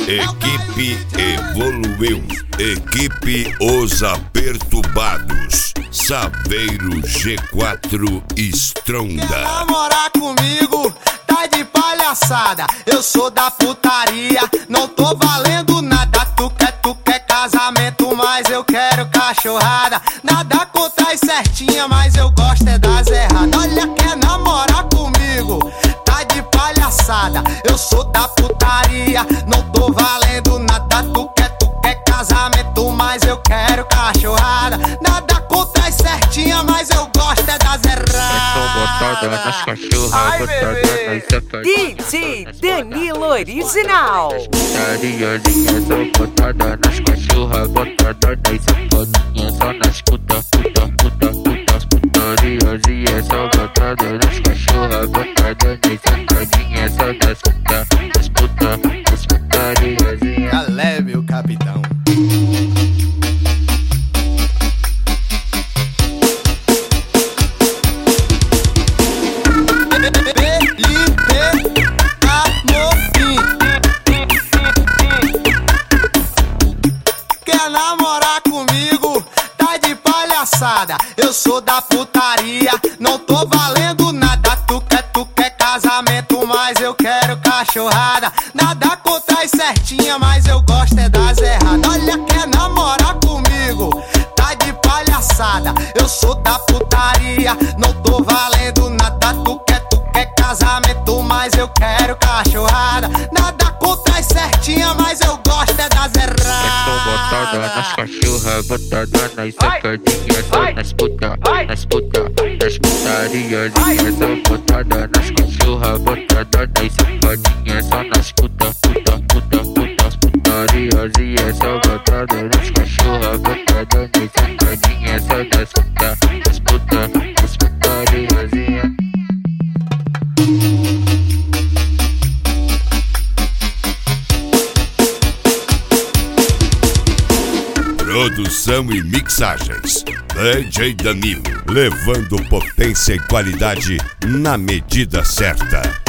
Equipe evoluiu. Equipe Os Aperturbados. Saveiro G4 Stronda. Quer namorar comigo? Tá de palhaçada. Eu sou da putaria, não tô valendo nada. Tu quer casamento, mas eu quero cachorrada. Nada contra as certinhas, mas eu gosto é das erradas. Olha, quer namorar comigo? Tá de palhaçada. Eu sou da putaria, não tô valendo nada. Tu quer casamento, mas eu quero cachorrada. Nada contra as certinhas, mas eu gosto é das erradas. Botada nas cachorras, botada nas safadinhas. DJ Danilo Original. Putariazinha, só botada nas cachorras, botada nas safadinhas. Só nas putas. Putariazinha, só botada nas cachorras, botada nas safadinhas. Só das putariazinha. Galé, meu capitão. Quer namorar comigo? Tá de palhaçada. Eu sou da putaria, não tô valendo nada. Tu quer casamento, mas eu quero cachorrada. Nada contra as certinhas, mas eu gosto é das erradas. Olha, quer namorar comigo? Tá de palhaçada. Eu sou da putaria, não tô valendo nada. Tu quer casamento, mas eu quero cachorrada. Nada contra as certinhas, mas eu gosto é das erradas. Botada nas cachorras, botada nas safadinhas. Só nas putariazinhas. Só botada nas cachorras, botada nas safadinhas. Só nas putariazinhas. Só botada nas cachorras, botada nas safadinhas. Só das putariazinhas. Produção e mixagens. DJ Danilo, levando potência e qualidade na medida certa.